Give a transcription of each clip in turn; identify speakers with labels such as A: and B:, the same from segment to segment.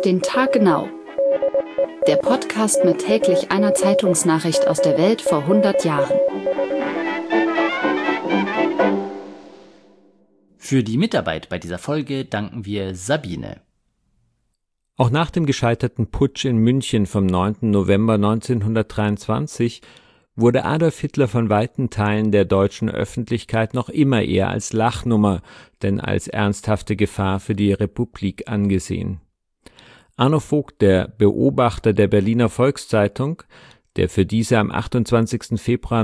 A: den Tag genau. Der Podcast mit täglich einer Zeitungsnachricht aus der Welt vor 100 Jahren.
B: Für die Mitarbeit bei dieser Folge danken wir Sabine.
C: Auch nach dem gescheiterten Putsch in München vom 9. November 1923 wurde Adolf Hitler von weiten Teilen der deutschen Öffentlichkeit noch immer eher als Lachnummer denn als ernsthafte Gefahr für die Republik angesehen. Arno Vogt, der Beobachter der Berliner Volkszeitung, der für diese am 28. Februar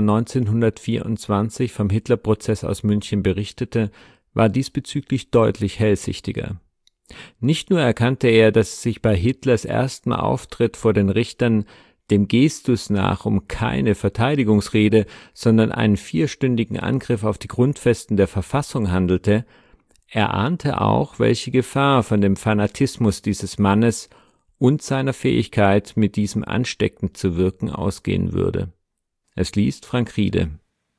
C: 1924 vom Hitlerprozess aus München berichtete, war diesbezüglich deutlich hellsichtiger. Nicht nur erkannte er, dass es sich bei Hitlers ersten Auftritt vor den Richtern dem Gestus nach um keine Verteidigungsrede, sondern einen 4-stündigen Angriff auf die Grundfesten der Verfassung handelte, er ahnte auch, welche Gefahr von dem Fanatismus dieses Mannes und seiner Fähigkeit, mit diesem ansteckend zu wirken, ausgehen würde. Es liest Frank Riede.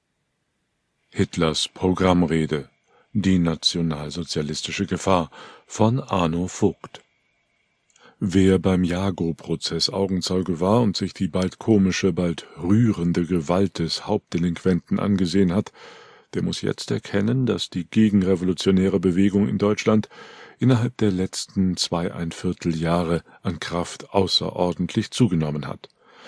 D: Hitlers Programmrede. Die nationalsozialistische Gefahr von Arno Vogt. Wer beim Jago-Prozess Augenzeuge war und sich die bald komische, bald rührende Gewalt des Hauptdelinquenten angesehen hat, der muss jetzt erkennen, dass die gegenrevolutionäre Bewegung in Deutschland innerhalb der letzten 2¼ Jahre an Kraft außerordentlich zugenommen hat.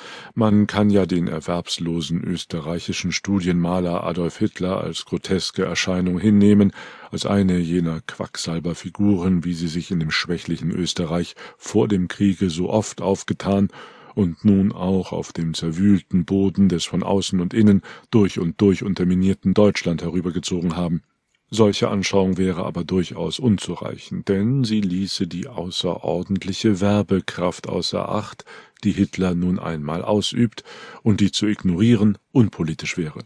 D: Man kann ja den erwerbslosen österreichischen Studienmaler Adolf Hitler als groteske Erscheinung hinnehmen, als eine jener Quacksalberfiguren, wie sie sich in dem schwächlichen Österreich vor dem Kriege so oft aufgetan und nun auch auf dem zerwühlten Boden des von außen und innen durch und durch unterminierten Deutschland herübergezogen haben. Solche Anschauung wäre aber durchaus unzureichend, denn sie ließe die außerordentliche Werbekraft außer Acht, die Hitler nun einmal ausübt und die zu ignorieren unpolitisch wäre.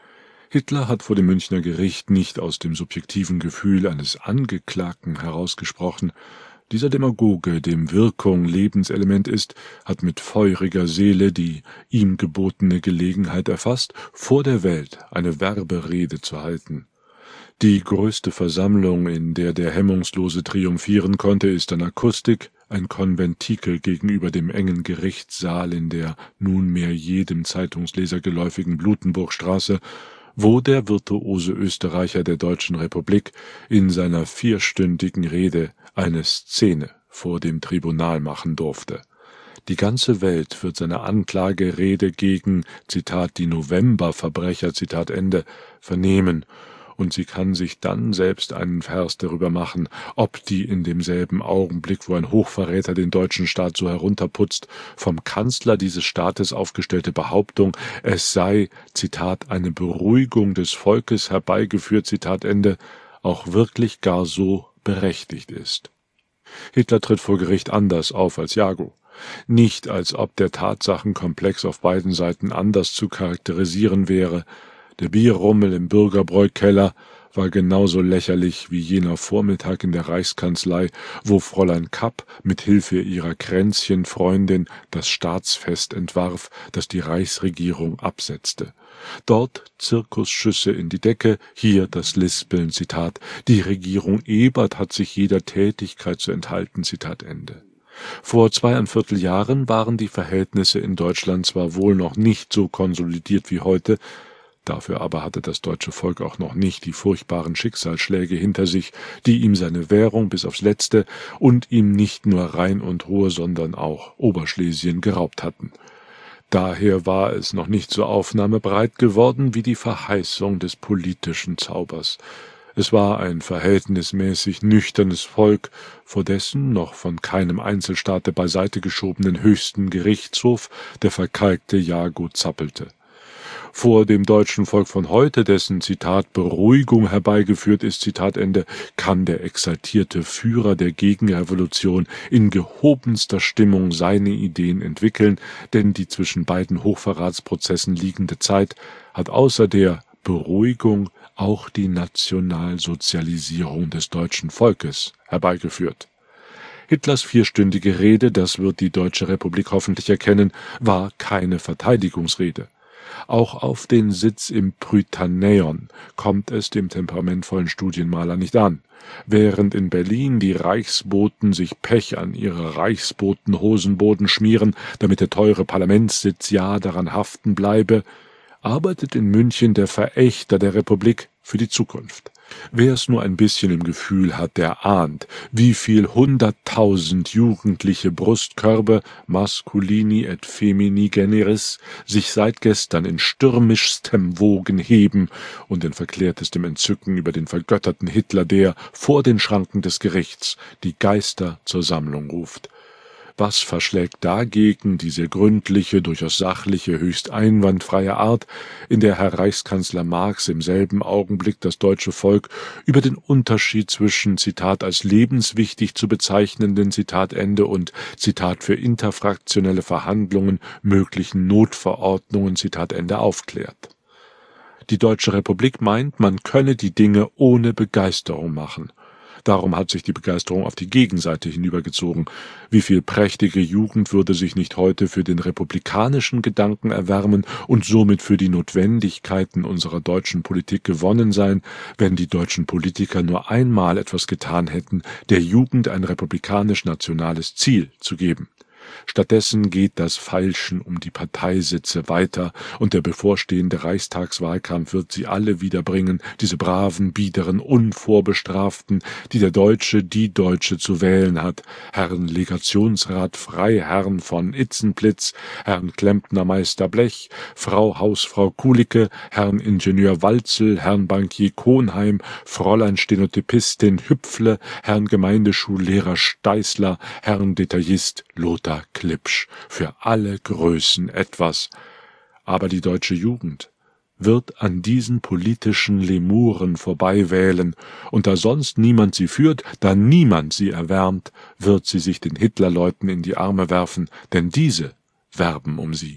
D: Hitler hat vor dem Münchner Gericht nicht aus dem subjektiven Gefühl eines Angeklagten herausgesprochen. Dieser Demagoge, dem Wirkung Lebenselement ist, hat mit feuriger Seele die ihm gebotene Gelegenheit erfasst, vor der Welt eine Werberede zu halten. Die größte Versammlung, in der der Hemmungslose triumphieren konnte, ist an Akustik, ein Konventikel gegenüber dem engen Gerichtssaal in der nunmehr jedem Zeitungsleser geläufigen Blutenburgstraße, wo der virtuose Österreicher der Deutschen Republik in seiner 4-stündigen Rede eine Szene vor dem Tribunal machen durfte. Die ganze Welt wird seine Anklagerede gegen, Zitat, die Novemberverbrecher, Zitat Ende, vernehmen, und sie kann sich dann selbst einen Vers darüber machen, ob die in demselben Augenblick, wo ein Hochverräter den deutschen Staat so herunterputzt, vom Kanzler dieses Staates aufgestellte Behauptung, es sei, Zitat, eine Beruhigung des Volkes herbeigeführt, Zitat Ende, auch wirklich gar so berechtigt ist. Hitler tritt vor Gericht anders auf als Jago. Nicht, als ob der Tatsachenkomplex auf beiden Seiten anders zu charakterisieren wäre. Der Bierrummel im Bürgerbräukeller war genauso lächerlich wie jener Vormittag in der Reichskanzlei, wo Fräulein Kapp mit Hilfe ihrer Kränzchenfreundin das Staatsfest entwarf, das die Reichsregierung absetzte. Dort Zirkusschüsse in die Decke, hier das Lispeln, Zitat, die Regierung Ebert hat sich jeder Tätigkeit zu enthalten, Zitat Ende. Vor 2¼ Jahren waren die Verhältnisse in Deutschland zwar wohl noch nicht so konsolidiert wie heute, dafür aber hatte das deutsche Volk auch noch nicht die furchtbaren Schicksalsschläge hinter sich, die ihm seine Währung bis aufs Letzte und ihm nicht nur Rhein und Ruhr, sondern auch Oberschlesien geraubt hatten. Daher war es noch nicht so aufnahmebereit geworden wie die Verheißung des politischen Zaubers. Es war ein verhältnismäßig nüchternes Volk, vor dessen noch von keinem Einzelstaate beiseite geschobenen höchsten Gerichtshof der verkalkte Jago zappelte. Vor dem deutschen Volk von heute, dessen, Zitat, Beruhigung herbeigeführt ist, Zitat Ende, kann der exaltierte Führer der Gegenrevolution in gehobenster Stimmung seine Ideen entwickeln, denn die zwischen beiden Hochverratsprozessen liegende Zeit hat außer der Beruhigung auch die Nationalsozialisierung des deutschen Volkes herbeigeführt. Hitlers 4-stündige Rede, das wird die Deutsche Republik hoffentlich erkennen, war keine Verteidigungsrede. Auch auf den Sitz im Prytaneion kommt es dem temperamentvollen Studienmaler nicht an. Während in Berlin die Reichsboten sich Pech an ihre Reichsbotenhosenboden schmieren, damit der teure Parlamentssitz ja daran haften bleibe, arbeitet in München der Verächter der Republik für die Zukunft. Wer es nur ein bisschen im Gefühl hat, der ahnt, wie viel 100.000 jugendliche Brustkörbe, masculini et femini generis, sich seit gestern in stürmischstem Wogen heben und in verklärtestem Entzücken über den vergötterten Hitler, der vor den Schranken des Gerichts die Geister zur Sammlung ruft. Was verschlägt dagegen diese gründliche, durchaus sachliche, höchst einwandfreie Art, in der Herr Reichskanzler Marx im selben Augenblick das deutsche Volk über den Unterschied zwischen, Zitat, als lebenswichtig zu bezeichnenden, Zitat Ende, und, Zitat, für interfraktionelle Verhandlungen möglichen Notverordnungen, Zitat Ende, aufklärt. Die Deutsche Republik meint, man könne die Dinge ohne Begeisterung machen. Darum hat sich die Begeisterung auf die Gegenseite hinübergezogen. Wie viel prächtige Jugend würde sich nicht heute für den republikanischen Gedanken erwärmen und somit für die Notwendigkeiten unserer deutschen Politik gewonnen sein, wenn die deutschen Politiker nur einmal etwas getan hätten, der Jugend ein republikanisch-nationales Ziel zu geben. Stattdessen geht das Feilschen um die Parteisitze weiter, und der bevorstehende Reichstagswahlkampf wird sie alle wiederbringen, diese braven, biederen, unvorbestraften, die der Deutsche, die Deutsche zu wählen hat, Herrn Legationsrat Freiherrn von Itzenplitz, Herrn Klempnermeister Blech, Frau Hausfrau Kulicke, Herrn Ingenieur Walzel, Herrn Bankier Kohnheim, Fräulein Stenotypistin Hüpfle, Herrn Gemeindeschullehrer Steißler, Herrn Detaillist Lothar Klipsch, für alle Größen etwas. Aber die deutsche Jugend wird an diesen politischen Lemuren vorbeiwählen, und da sonst niemand sie führt, da niemand sie erwärmt, wird sie sich den Hitlerleuten in die Arme werfen, denn diese werben um sie.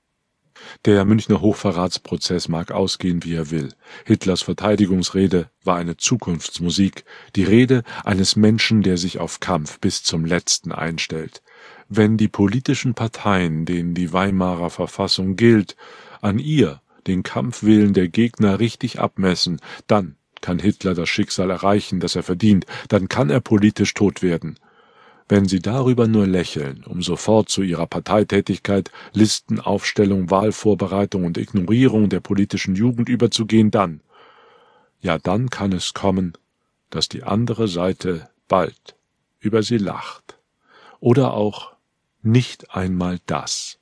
D: Der Münchner Hochverratsprozess mag ausgehen, wie er will. Hitlers Verteidigungsrede war eine Zukunftsmusik, die Rede eines Menschen, der sich auf Kampf bis zum Letzten einstellt. Wenn die politischen Parteien, denen die Weimarer Verfassung gilt, an ihr den Kampfwillen der Gegner richtig abmessen, dann kann Hitler das Schicksal erreichen, das er verdient, dann kann er politisch tot werden. Wenn sie darüber nur lächeln, um sofort zu ihrer Parteitätigkeit, Listenaufstellung, Wahlvorbereitung und Ignorierung der politischen Jugend überzugehen, dann kann es kommen, dass die andere Seite bald über sie lacht. Oder auch nicht einmal das.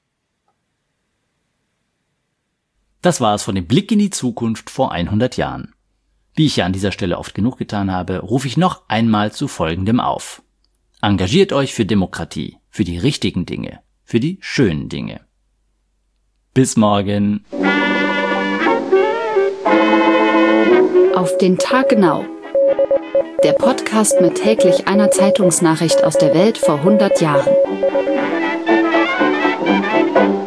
B: Das war es von dem Blick in die Zukunft vor 100 Jahren. Wie ich ja an dieser Stelle oft genug getan habe, rufe ich noch einmal zu Folgendem auf. Engagiert euch für Demokratie, für die richtigen Dinge, für die schönen Dinge. Bis morgen.
A: Auf den Tag genau. Der Podcast mit täglich einer Zeitungsnachricht aus der Welt vor 100 Jahren.